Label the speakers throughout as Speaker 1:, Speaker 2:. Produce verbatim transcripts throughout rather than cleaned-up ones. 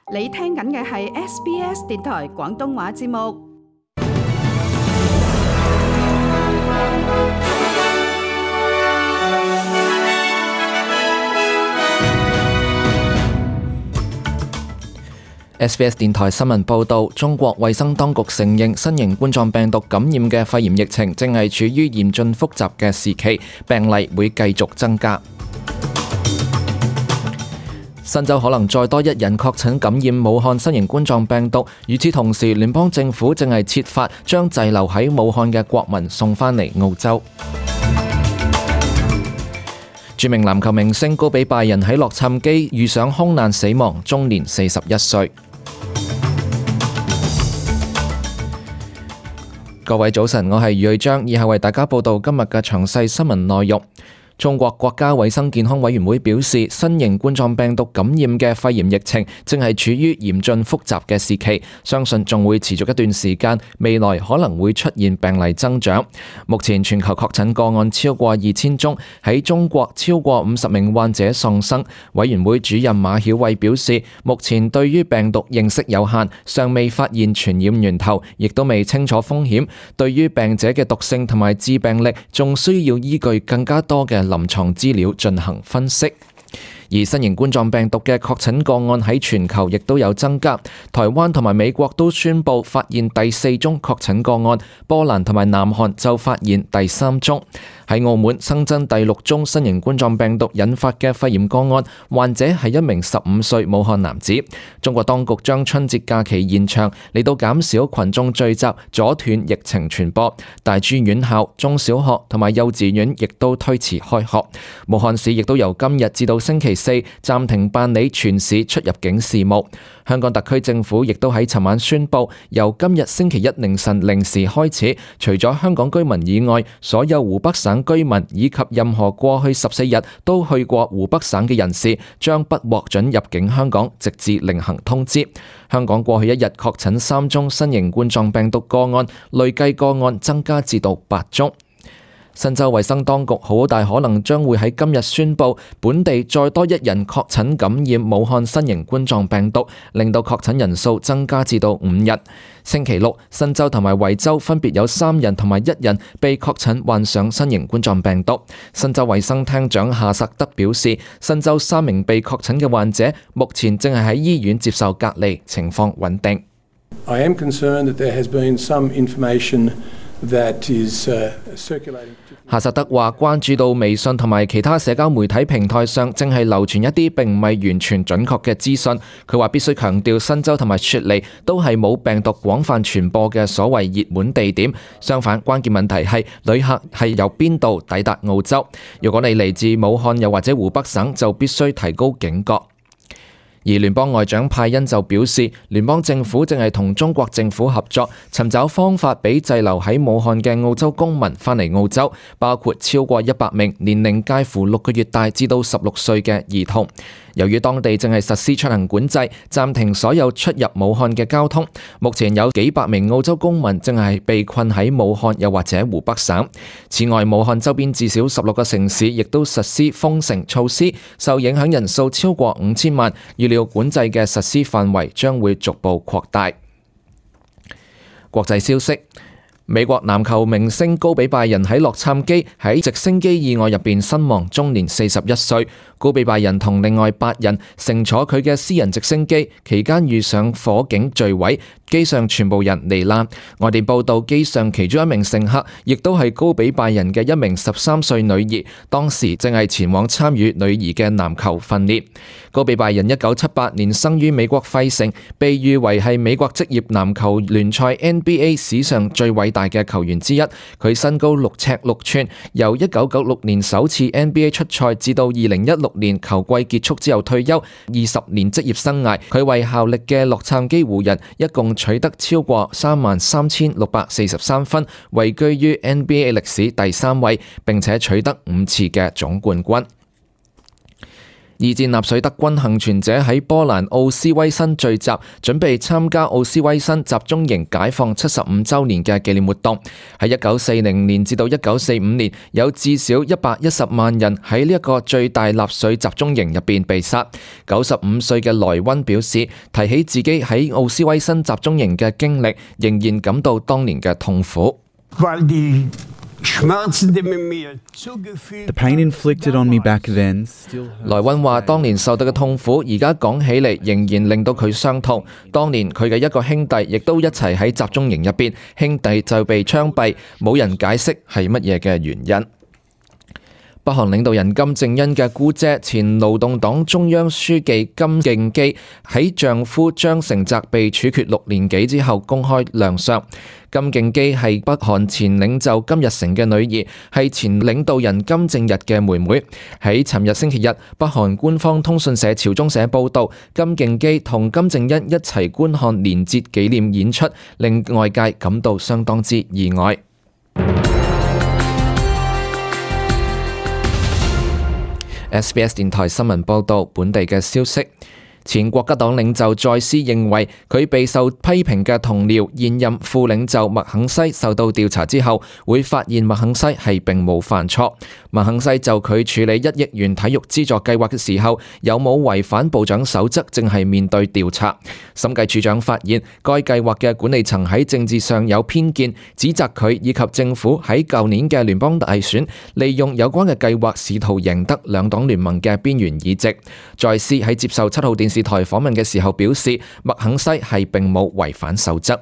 Speaker 1: 你聽緊嘅係 S B S 電台廣東話節目。
Speaker 2: S B S 電台新聞報道，中國衛生當局承認新型冠狀病毒感染嘅肺炎疫情正係處於嚴峻複雜嘅時期，病例會繼續增加。新州可能再多一人確診感染武漢新型冠狀病毒，與此同時，聯邦政府正係設法將滯留喺武漢嘅國民送返嚟澳洲。著名籃球明星高比拜仁喺洛杉磯遇上空難死亡，終年四十一歲。各位早晨，我係余瑞章，以下為大家報道今日嘅詳細新聞內容。中國國家衛生健康委員會表示，新型冠狀病毒感染嘅肺炎疫情正係處於嚴峻複雜嘅時期，相信仲會持續一段時間，未來可能會出現病例增長。目前全球確診個案超過二千宗，喺中國超過五十名患者喪生。委員會主任馬曉慧表示，目前對於病毒認識有限，尚未發現傳染源頭，亦都未清楚風險。對於病者嘅毒性同埋致病力，仲需要依據更加多嘅臨床資料進行分析。而新型冠狀病毒嘅確診個案喺全球亦都有增加，台灣同埋美國都宣布發現第四宗確診個案，波蘭同埋南韓就發現第三宗。喺澳門新增第六宗新型冠狀病毒引發嘅肺炎個案，患者係一名十五歲武漢男子。中國當局將春節假期延長，嚟到減少群眾聚集，阻斷疫情傳播。大專院校、中小學同埋幼稚園亦都推遲開學。武漢市亦都由今日至到星期四暫停辦理全市出入境事務。香港特區政府亦都喺尋晚宣布，由今日星期一凌晨零時開始，除咗香港居民以外，所有湖北省居民以及任何過去十四日都去過湖北省嘅人士，將不獲准入境香港，直至另行通知。香港過去一日確診三宗新型冠狀病毒個案，累計個案增加至到八宗。新州衛生當局好大可能將會喺今日宣布本地再多一人確診感染武漢新型冠狀病毒，令到確診人數增加至到五日。星期六，新州同埋維州分別有三人同埋一人被確診患上新型冠狀病毒。新州衛生廳長夏薩德表示，新州三名被確診嘅患者目前正係喺醫院接受隔離，情況穩定。
Speaker 3: I am concerned that there has been some information that is circulating.
Speaker 2: 夏薩德話，關注到微信同埋其他社交媒體平台上正係流傳一啲並唔係完全準確嘅資訊。佢話必須強調，新州同埋雪梨都係冇病毒廣泛傳播嘅所謂熱門地點。相反，關鍵問題係旅客係由邊度抵達澳洲。如果你嚟自武漢又或者湖北省，就必須提高警覺。而聯邦外長派恩就表示，聯邦政府正係同中國政府合作，尋找方法俾滯留喺武漢嘅澳洲公民返嚟澳洲，包括超過一百名年齡介乎六個月大至到十六歲嘅兒童。由於當地正係實施出行管制，暫停所有出入武漢嘅交通，目前有幾百名澳洲公民正係被困喺武漢又或者湖北省。此外，武漢周邊至少十六個城市亦都實施封城措施，受影響人數超過五千萬，預料管制嘅實施範圍將會逐步擴大。國際消息，美國籃球明星高比拜仁喺洛杉磯喺直升機意外入邊身亡，終年四十一歲。高比拜仁同另外八人乘坐佢嘅私人直升機，期間遇上火警墜毀，機上全部人罹難。外電報道，機上其中一名乘客亦都係高比拜仁嘅一名十三歲女兒，當時正係前往參與女兒嘅籃球訓練。高比拜仁一九七八年生於美國費城，被譽為係美國職業籃球聯賽 N B A 史上最偉大嘅球員之一。佢身高六尺六寸，由一九九六年首次 N B A 出賽至到二零一六年球季結束之後退休，二十年職業生涯，佢為效力嘅洛杉磯湖人一共取得超過三萬三千六百四十三分，位居於 N B A 歷史第三位，並且取得五次嘅總冠軍。 二戰納粹德軍幸存者喺波蘭奧斯威辛聚集，準備參加奧斯威辛集中營解放七十五週年嘅紀念活動。喺一九四零年至到一九四五年，有至少一百一十萬人喺呢一個最大納粹集中營入邊被殺。九十五歲嘅萊溫表示，提起自己喺奧斯威辛集中營嘅經歷，仍然感到當年嘅痛苦。
Speaker 4: The pain inflicted on me back then still hurts.
Speaker 2: 萊溫話：當年受到嘅痛苦，而家講起嚟仍然令到佢傷痛。當年佢嘅一個兄弟亦都一齊喺集中營入邊，兄弟就被槍斃，冇人解釋係乜嘢嘅原因。北韓領導人金正恩嘅姑姐、前勞動黨中央書記金敬基喺丈夫張成澤被處決六年幾之後公開亮相。金敬基係北韓前領袖金日成嘅女兒，係前領導人金正日嘅妹妹。喺尋日星期日，北韓官方通訊社朝中社報道，金敬基同金正恩一齊觀看連節紀念演出，令外界感到相當之意外。S B S 電台新聞報道本地嘅消息。前國家黨領袖在斯認為，佢備受批評嘅同僚現任副領袖麥肯西受到調查之後，會發現麥肯西係並冇犯錯。麥肯西就佢處理一億元體育資助計劃嘅時候，有冇違反部長守則，正係面對調查。審計署長發現，該計劃嘅管理層喺政治上有偏見，指責佢以及政府喺舊年嘅聯邦大選，利用有關嘅計劃試圖贏得兩黨聯盟嘅邊緣議席。在斯喺接受七號電視台訪問嘅時候表示，麥肯西係並冇違反守則。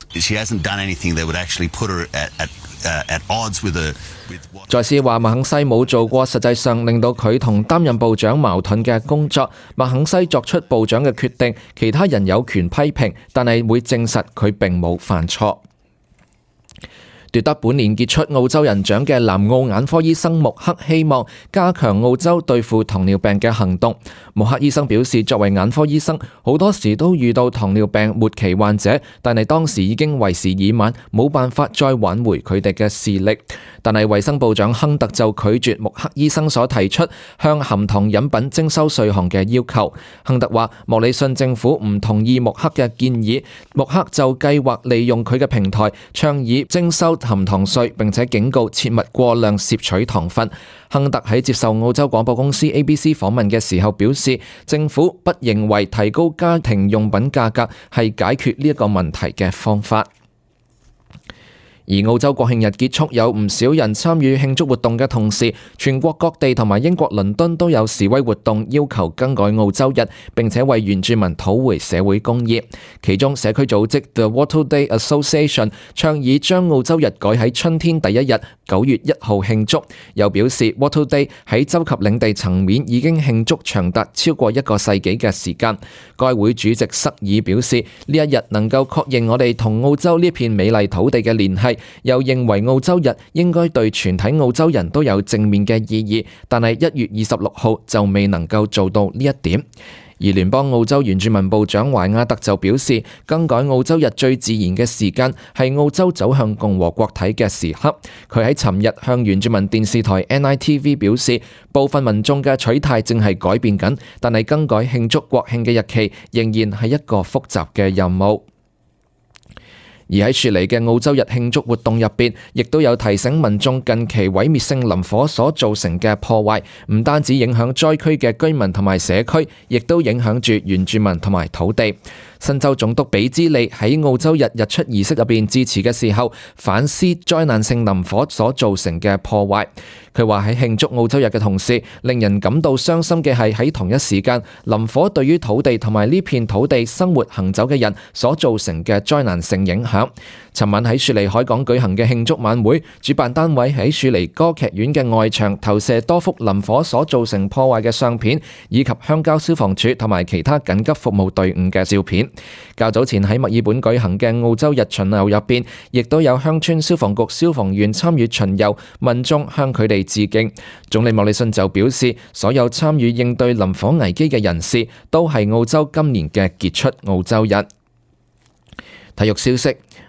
Speaker 2: 在斯話麥肯西冇做過實際上令到佢同擔任部長矛盾嘅工作。麥肯西作出部長嘅決定，其他人有權批評，但係會證實佢並冇犯錯。奪得本年傑出澳洲人獎嘅南澳眼科醫生穆克希望加強澳洲對付糖尿病嘅行動。穆克醫生表示，作為眼科醫生，好多時都遇到糖尿病末期患者，但係當時已經為時已晚，冇辦法再挽回佢哋嘅視力。但係衛生部長亨特就拒絕穆克醫生所提出向含糖飲品徵收稅項嘅要求。亨特話，莫里遜政府唔同意穆克嘅建議，穆克就計劃利用佢嘅平台倡議徵收含糖稅，並且警告切勿過量攝取糖分。亨特喺接受澳洲廣播公司 A B C 訪問嘅時候表示，政府不認為提高家庭用品價格係解決呢一個問題嘅方法。而澳洲國慶日結束，有唔少人參與慶祝活動嘅同時，全國各地同埋英國倫敦都有示威活動，要求更改澳洲日，並且為原住民討回社會公義。其中社區組織 The Wattle Day Association 倡議將澳洲日改喺春天第一日九月一號慶祝，又表示 Wattle Day 喺州及領地層面已經慶祝長達超過一個世紀嘅時間。該會主席塞爾表示，呢一日能夠確認我哋同澳洲呢片美麗土地嘅聯繫，又認為澳洲日應該對全體澳洲人都有正面嘅意義，但係一月二十六號就未能夠做到呢一點。而聯邦澳洲原住民部長懷亞特就表示，更改澳洲日最自然嘅時間係澳洲走向共和國體嘅時刻。佢喺尋日向原住民電視台 N I T V 表示，部分民眾嘅取態正係改變緊，但係更改慶祝國慶嘅日期仍然係一個複雜嘅任務。而喺雪梨嘅澳洲日慶祝活動入邊，亦都有提醒民眾近期毀滅性林火所造成嘅破壞，唔單止影響災區嘅居民同埋社區，亦都影響住原住民同埋土地。新州總督比茲利喺澳洲日日出儀式入邊致辭嘅時候，反思災難性林火所造成嘅破壞。佢話喺慶祝澳洲日嘅同時，令人感到傷心嘅係喺同一時間，林火對於土地同埋呢片土地生活行走嘅人所造成嘅災難性影響。尋晚喺雪梨海港舉行嘅慶祝晚會，主辦單位喺雪梨歌劇院嘅外牆投射多幅林火所造成破壞嘅相片，以及鄉郊消防處同埋其他緊急服務隊伍嘅照片。較早前喺墨爾本舉行嘅澳洲日巡遊入邊，亦都有鄉村消防局消防員參與巡遊，民眾向佢哋致敬。總理莫里遜就表示，所有參與應對林火危機嘅人士都係澳洲今年嘅傑出澳洲日。體育消息。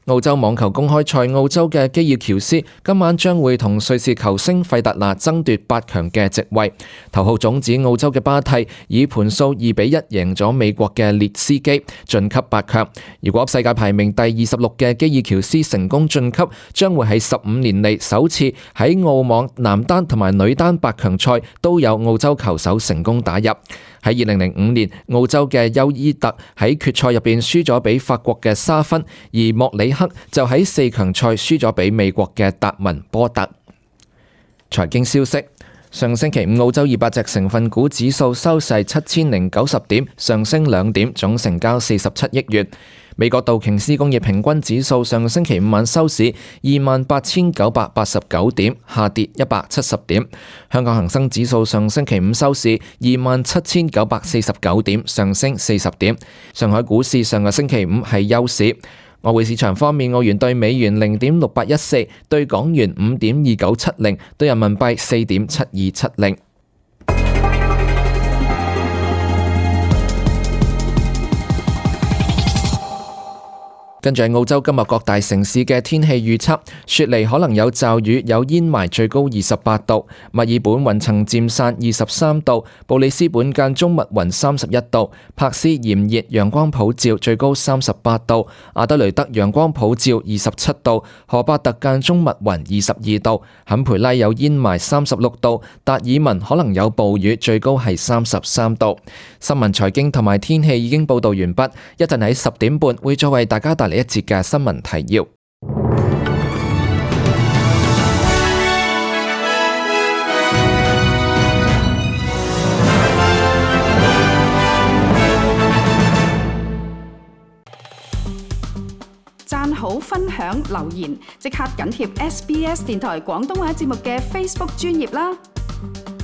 Speaker 2: 澳洲網球公開賽，澳洲嘅基爾喬斯今晚將會同瑞士球星費達拿爭奪八強嘅席位。頭號種子澳洲嘅巴蒂以盤數二比一贏咗美國嘅列斯基，晉級八強。如果世界排名第二十六嘅基爾喬斯成功晉級，將會係十五年嚟首次喺澳網男單同埋女單八強賽都有澳洲球手成功打入。喺二零零五年，澳洲嘅休伊特喺決賽入邊輸咗俾法國嘅沙芬，而莫里克就喺四強賽輸咗俾美國嘅達文波特。財經消息：上星期五澳洲二百隻成分股指數收市七千零九十點，上升兩點，總成交四十七億元。美國道瓊斯工業平均指數上星期五晚收市二萬八千九百八十九點，下跌一百七十點。香港恒生指數上星期五收市二萬七千九百四十九點，上升四十點。上海股市上個星期五係休市。外匯市場方面，澳元對美元零點六八一四，對港元五點二九七零，對人民幣四點七二七零。跟住係澳洲今日各大城市嘅天氣預測：雪梨可能有驟雨，有煙霾，最高二十八度；墨爾本雲層漸散，二十三度；布里斯本間中密雲，三十一度；柏斯炎熱，陽光普照，最高三十八度；阿德雷德陽光普照，二十七度；荷伯特間中密雲，二十二度；坎培拉有煙霾，三十六度；達爾文可能有暴雨，最高係三十三度。新聞、財經同埋天氣已經報道完畢，一陣喺十點半會再為大家帶嚟一節嘅新聞提要。
Speaker 1: 讚好、分享、留言，即刻緊貼 S B S 電台廣東話節目嘅 Facebook 專頁啦！